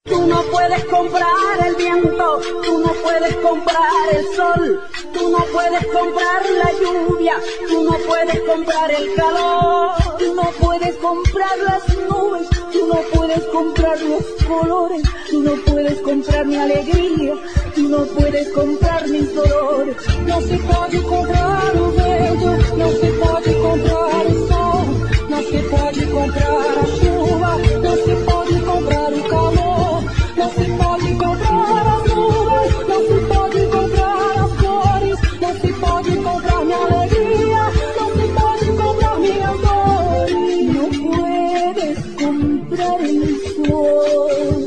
Tú no puedes comprar el viento, tú no puedes comprar el sol, tú no puedes comprar la lluvia, tú no puedes comprar el calor, tú no puedes comprar las nubes, tú no puedes comprar los colores, tú no puedes comprar mi alegría, tú no puedes comprar mis dolores. No se puede comprar o bello, no se puede comprar el sol, no se puede comprar a chuva, no se puede comprar el calor. No se pode comprar as nuvens, não se pode comprar as flores, não se pode comprar minha alegria, não se pode comprar minhas dores. Não puedes comprar el sol.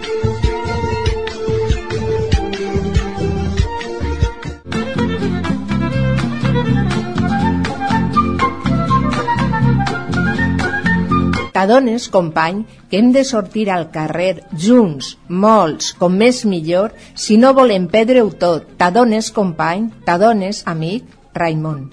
T'adones, company, que hem de sortir al carrer junts, molts, com més millor, si no volem perdre-ho tot. T'adones, company, t'adones, amic, Raimon.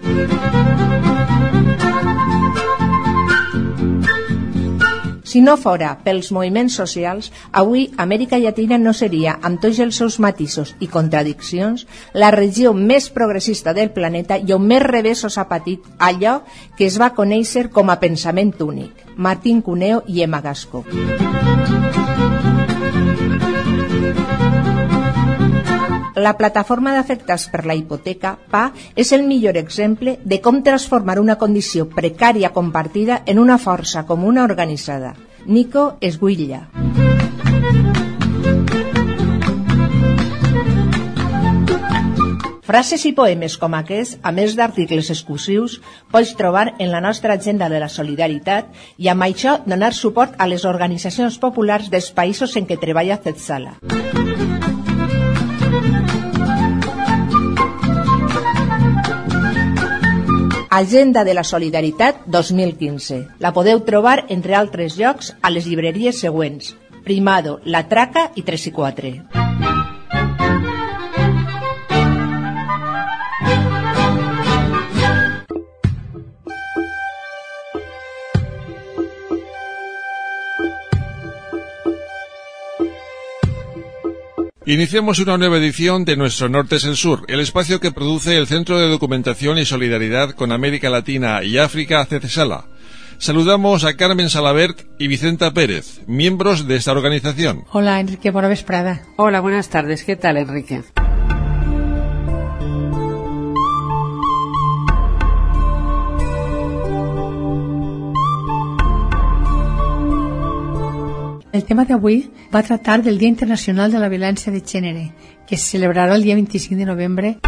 Si no fora pels moviments socials, avui Amèrica Llatina no seria, amb tots els seus matisos i contradiccions, la regió més progressista del planeta i on més revessos ha patit allò que es va conèixer com a pensament únic. Martín Cuneo i Emma Gasco. La plataforma d'afectats per la hipoteca, PA, és el millor exemple de com transformar una condició precària compartida en una força comuna organitzada. Nico Esguilla. Frases i poemes com aquests, a més d'articles exclusius, pots trobar en la nostra agenda de la solidaritat i amb això donar suport a les organitzacions populars dels països en què treballa Zetsala. Agenda de la Solidaritat 2015. La podeu trobar, entre altres llocs, a les llibreries següents: Primado, La Traca i 3 i 4. Iniciamos una nueva edición de Nuestro Norte es el Sur, el espacio que produce el Centro de Documentación y Solidaridad con América Latina y África, CECESALA. Saludamos a Carmen Salabert y Vicenta Pérez, miembros de esta organización. Hola, Enrique, bona vesprada. Hola, buenas tardes. ¿Qué tal, Enrique? El tema d'avui va tractar del Dia Internacional de la Violència de Gènere, que se celebrarà el dia 25 de novembre.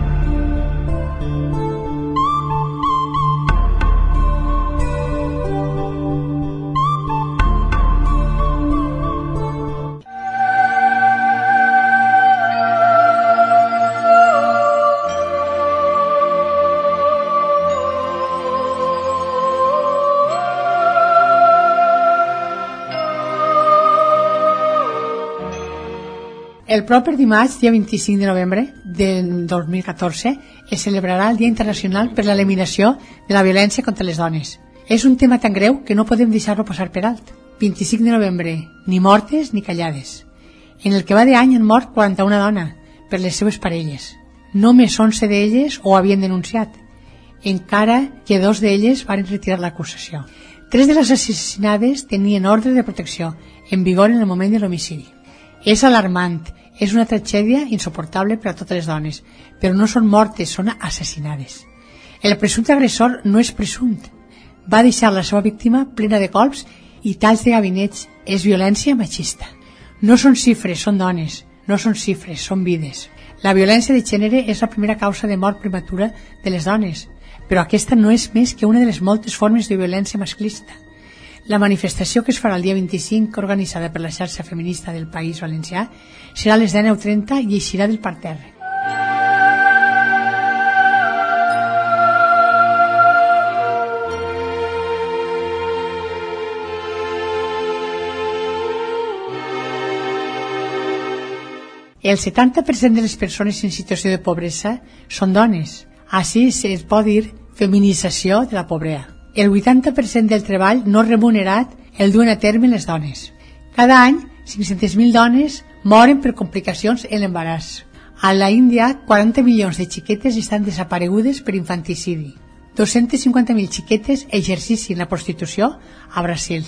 El proper dimarts, dia 25 de novembre del 2014, es celebrarà el Dia Internacional per l'Eliminació de la Violència contra les Dones. És un tema tan greu que no podem deixar-lo passar per alt. 25 de novembre, ni mortes ni callades. En el que va d'any han mort 41 dones per les seves parelles. Només 11 d'elles ho havien denunciat, encara que 2 d'elles van retirar l'acusació. 3 de les assassinades tenien ordre de protecció en vigor en el moment de l'homicidi. És alarmant, és una tragèdia insuportable per a totes les dones, però no són mortes, són assassinades. El presumpte agressor no és presumpte. Va deixar la seva víctima plena de colps i talls de gabinets. És violència machista. No són xifres, són dones. No són xifres, són vides. La violència de gènere és la primera causa de mort prematura de les dones, però aquesta no és més que una de les moltes formes de violència masclista. La manifestació que es farà el dia 25, organitzada per la xarxa feminista del País Valencià, serà a les 19:30 i eixirà del parterre. El 70% de les persones en situació de pobresa són dones. Així es pot dir feminització de la pobresa. El 80% del treball no remunerat el duen a terme les dones. Cada any 500.000 dones moren per complicacions en l'embaràs. A la Índia, 40 milions de xiquetes estan desaparegudes per infanticidi. 250.000 xiquetes exerceixen la prostitució a Brasil.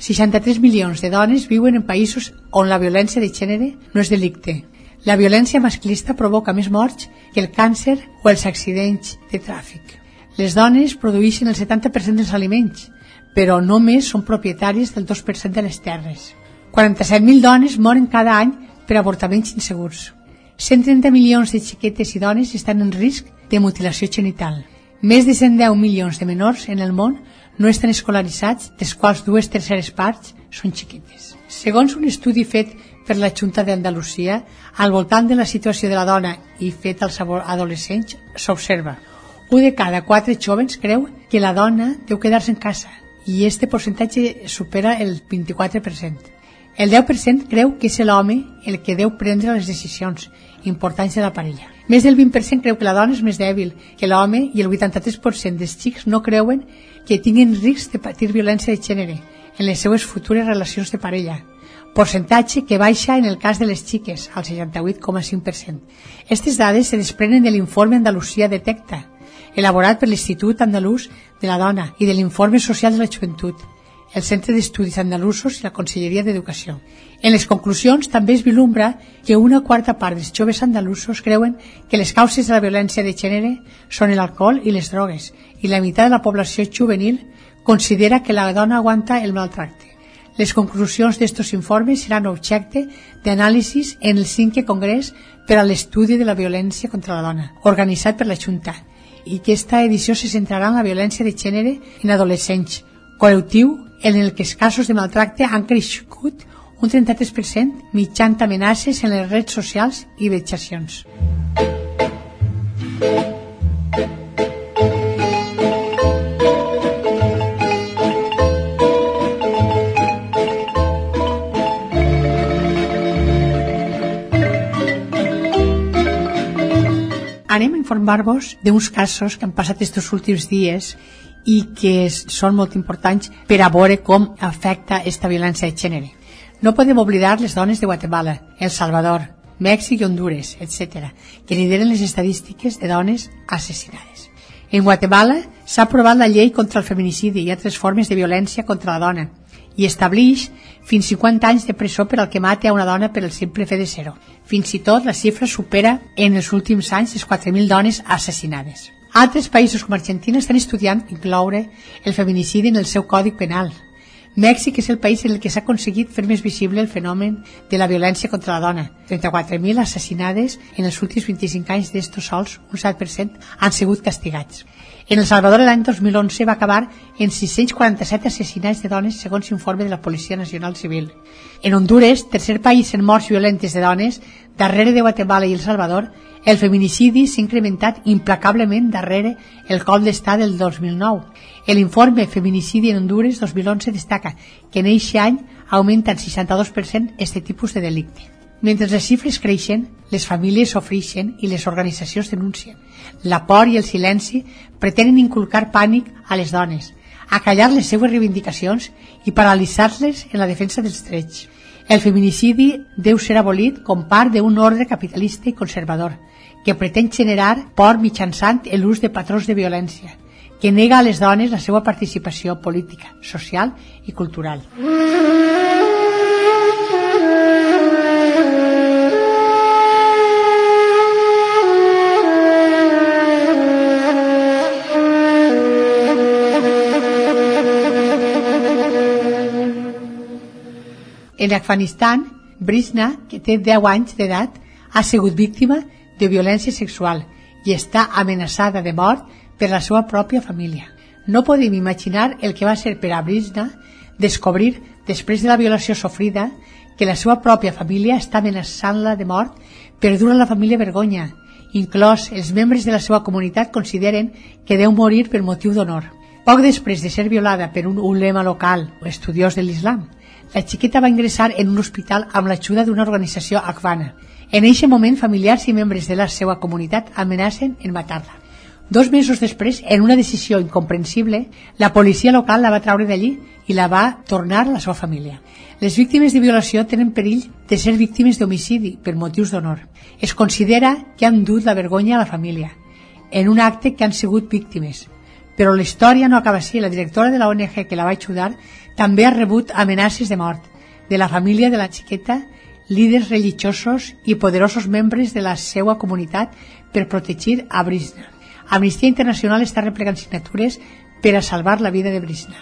63 milions de dones viuen en països on la violència de gènere no és delicte. La violència masclista provoca més morts que el càncer o els accidents de tràfic. Les dones produeixen el 70% dels aliments, però només són propietàries del 2% de les terres. 47.000 dones moren cada any per avortaments insegurs. 130 milions de xiquetes i dones estan en risc de mutilació genital. Més de 110 milions de menors en el món no estan escolaritzats, dels quals 2/3 parts són xiquetes. Segons un estudi fet per la Junta d'Andalusia, al voltant de la situació de la dona i fet als adolescents, s'observa: 1 de cada 4 jóvens creu que la dona deu quedar-se en casa i este percentatge supera el 24%. El 10% creu que és l'home el que deu prendre les decisions importants de la parella. Més del 20% creu que la dona és més dèbil que l'home i el 83% dels xics no creuen que tinguin risc de patir violència de gènere en les seues futures relacions de parella, percentatge que baixa en el cas de les xiques, al 68,5%. Aquestes dades se desprenen de l'informe Andalusia Detecta, elaborat per l'Institut Andalús de la Dona i de l'Informe Social de la Joventut, el Centre d'Estudis Andalusos i la Conselleria d'Educació. En les conclusions també es vislumbra que 1/4 part dels joves andalusos creuen que les causes de la violència de gènere són l'alcohol i les drogues, i la meitat de la població juvenil considera que la dona aguanta el maltracte. Les conclusions d'estos informes seran objecte d'anàlisis en el 5è Congrés per a l'Estudi de la Violència contra la Dona, organitzat per la Junta, i que esta edició se centrarà en la violència de gènere en adolescents, col·lectiu en el que els casos de maltracte han crescut un 33% mitjançant amenaces en les redes socials i vexacions. Anem a informar-vos d'uns casos que han passat estos últims dies i que són molt importants per a veure com afecta esta violència de gènere. No podem oblidar les dones de Guatemala, El Salvador, Mèxic i Hondures, etc., que lideren les estadístiques de dones assassinades. En Guatemala s'ha aprovat la llei contra el feminicidi i altres formes de violència contra la dona i estableix fins 50 anys de presó per al que mate a una dona per el simple fet de ser-ho. Fins i tot la xifra supera en els últims anys les 4.000 dones assassinades. Altres països com Argentina estan estudiant incloure el feminicidi en el seu codi penal. Mèxic és el país en el que s'ha aconseguit fer més visible el fenomen de la violència contra la dona. 34.000 assassinades en els últims 25 anys d'estos sols, un 7% han sigut castigats. En El Salvador l'any 2011 va acabar en 647 assassinats de dones segons informe de la Policia Nacional Civil. En Hondures, tercer país en morts violentes de dones, darrere de Guatemala i El Salvador, el feminicidi s'ha incrementat implacablement darrere el cop d'estat del 2009. L'informe Feminicidi en Hondures 2011 destaca que en aquest any augmenta en 62% este tipus de delicte. Mentre les xifres creixen, les famílies sofreixen i les organitzacions denuncien. La por i el silenci pretenen inculcar pànic a les dones, acallar les seues reivindicacions i paralitzar-les en la defensa dels drets. El feminicidi deu ser abolit com part d'un ordre capitalista i conservador que pretén generar por mitjançant l'ús de patrons de violència, que nega a les dones la seva participació política, social i cultural. En Afganistan, Brisna, que té 10 anys d'edat, ha sigut víctima de violència sexual i està amenaçada de mort per la seva pròpia família. No podem imaginar el que va ser per a Brisna descobrir, després de la violació sofrida, que la seva pròpia família està amenaçant-la de mort per dur a la família vergonya. Inclòs els membres de la seva comunitat consideren que deu morir per motiu d'honor. Poc després de ser violada per un ulema local o estudiós de l'islam, la xiqueta va ingressar en un hospital amb l'ajuda d'una organització afgana. En aquest moment, familiars i membres de la seva comunitat amenacen en matar-la. 2 mesos després, en una decisió incomprensible, la policia local la va traure d'allí i la va tornar a la seva família. Les víctimes de violació tenen perill de ser víctimes d'homicidi per motius d'honor. Es considera que han dut la vergonya a la família en un acte que han sigut víctimes. Però la història no acaba així. La directora de la ONG que la va ajudar també ha rebut amenaces de mort de la família de la xiqueta, líders religiosos i poderosos membres de la seva comunitat per protegir a Brisna. Amnistia Internacional està replegant signatures per a salvar la vida de Brisna.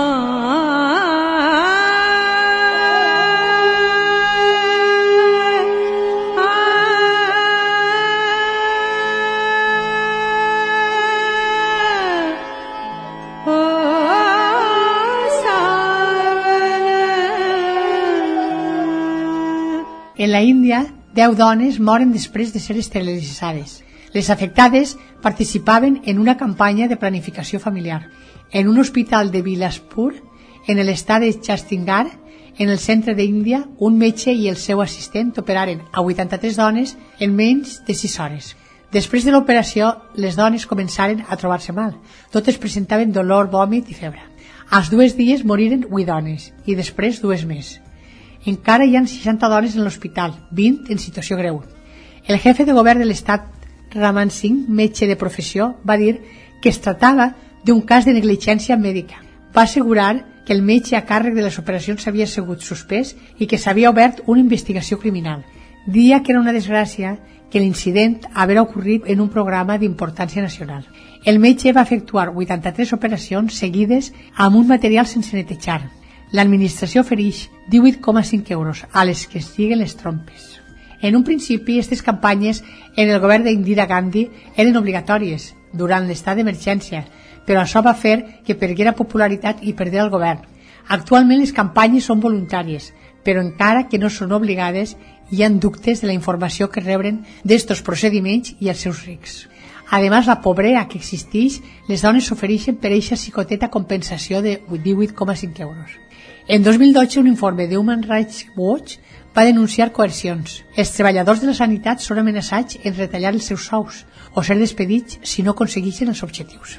En la Índia, 10 dones moren després de ser esterilitzades. Les afectades participaven en una campanya de planificació familiar. En un hospital de Bilaspur, en l'estat de Chandigarh, en el centre d'Índia, un metge i el seu assistent operaren a 83 dones en menys de 6 hores. Després de l'operació, les dones començaren a trobar-se mal. Totes presentaven dolor, vòmit i febre. Als 2 dies moriren 8 dones i després 2 més. Encara hi ha 60 dones en l'hospital, 20 en situació greu. El jefe de govern de l'estat, Raman Singh, metge de professió, va dir que es tractava d'un cas de negligència mèdica. Va assegurar que el metge a càrrec de les operacions havia sigut suspès i que s'havia obert una investigació criminal. Dia que era una desgràcia que l'incident haver ocorrit en un programa d'importància nacional. El metge va efectuar 83 operacions seguides amb un material sense netejar. L'administració ofereix 18,5 euros a les que es lliguen les trompes. En un principi, aquestes campanyes en el govern d'Indira Gandhi eren obligatòries durant l'estat d'emergència, però això va fer que perguera popularitat i perdera el govern. Actualment les campanyes són voluntàries, però encara que no són obligades, hi ha dubtes de la informació que reben d'estos procediments i els seus rics. A més, la pobresa que existeix, les dones s'ofereixen per eixa xicoteta compensació de 18,5 euros. En 2012, un informe de Human Rights Watch va denunciar coercions. Els treballadors de la sanitat són amenaçats en retallar els seus sous o ser despedits si no aconsegueixen els objectius.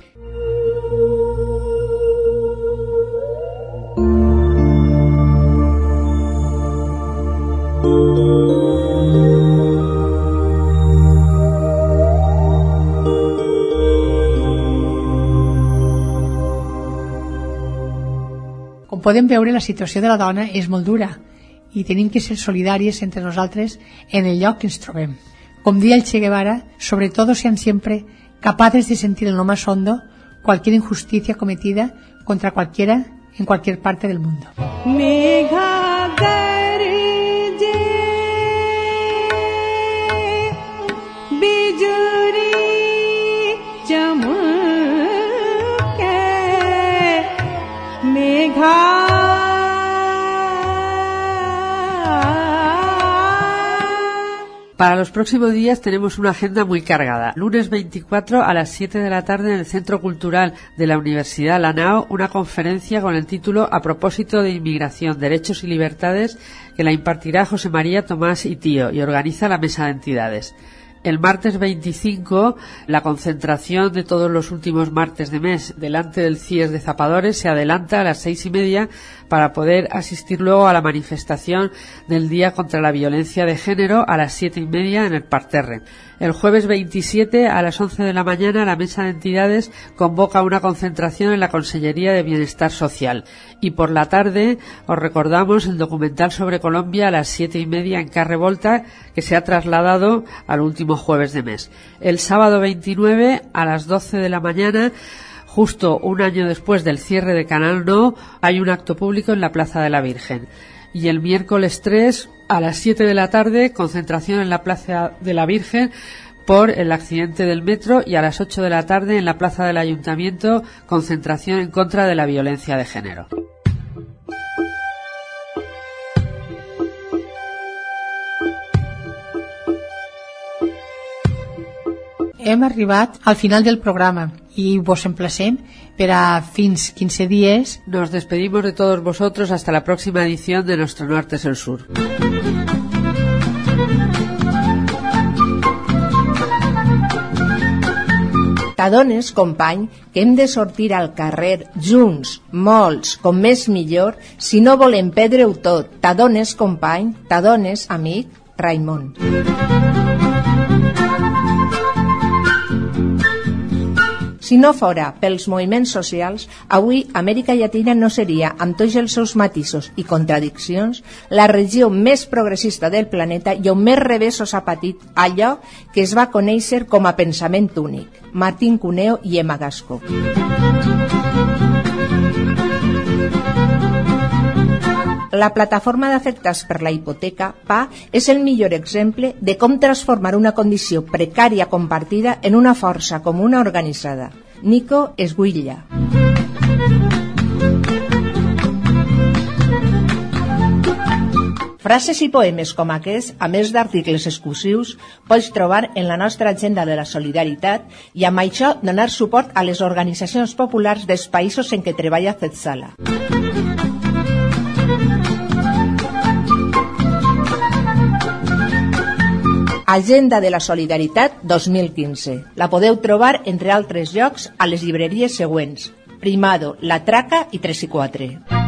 Com podem veure, la situació de la dona és molt dura i tenim que ser solidàries entre nosaltres en el lloc que ens trobem. Com dia el Che Guevara, sobre todo sean siempre capaces de sentir en lo más hondo cualquier injusticia cometida contra cualquiera en cualquier parte del mundo. Para los próximos días tenemos una agenda muy cargada. Lunes 24 a las 7 de la tarde en el Centro Cultural de la Universidad Lanao, una conferencia con el título A propósito de inmigración, derechos y libertades, que la impartirá José María Tomás y Tío y organiza la Mesa de Entidades. El martes 25, la concentración de todos los últimos martes de mes delante del CIES de Zapadores se adelanta a las 6:30 para poder asistir luego a la manifestación del Día contra la Violencia de Género a las 7:30 en el parterre. El jueves 27 a las 11 de la mañana la Mesa de Entidades convoca una concentración en la Consellería de Bienestar Social. Y por la tarde os recordamos el documental sobre Colombia a las 7:30 en Carre Volta, que se ha trasladado al último jueves de mes. El sábado 29 a las 12 de la mañana, justo un año después del cierre de Canal No, hay un acto público en la Plaza de la Virgen. Y el miércoles 3 a las 7 de la tarde, concentración en la Plaza de la Virgen por el accidente del metro, y a las 8 de la tarde en la Plaza del Ayuntamiento, concentración en contra de la violencia de género. Hem arribat al final del programa y vos emplacem per a fins 15 días. Nos despedimos de todos vosotros hasta la próxima edición de Nuestro Norte es el Sur. T'adones, company, que hem de sortir al carrer junts, molts, com més millor, si no volem perdre-ho tot. T'adones, company, t'adones, amic, Raimon. Si no fora pels moviments socials, avui Amèrica Llatina no seria, amb tots els seus matisos i contradiccions, la regió més progressista del planeta i on més revessos ha patit allò que es va conèixer com a pensament únic. Martín Cuneo i Emma Gasco. La plataforma d'afectats per la hipoteca, PA, és el millor exemple de com transformar una condició precària compartida en una força comuna organitzada. Nico Esguilla. Frases i poemes com aquests, a més d'articles exclusius, pots trobar en la nostra agenda de la solidaritat i amb això donar suport a les organitzacions populars dels països en què treballa Zetsala. Agenda de la Solidaritat 2015. La podeu trobar, entre altres llocs, a les llibreries següents: Primado, La Traca i 3 i 4.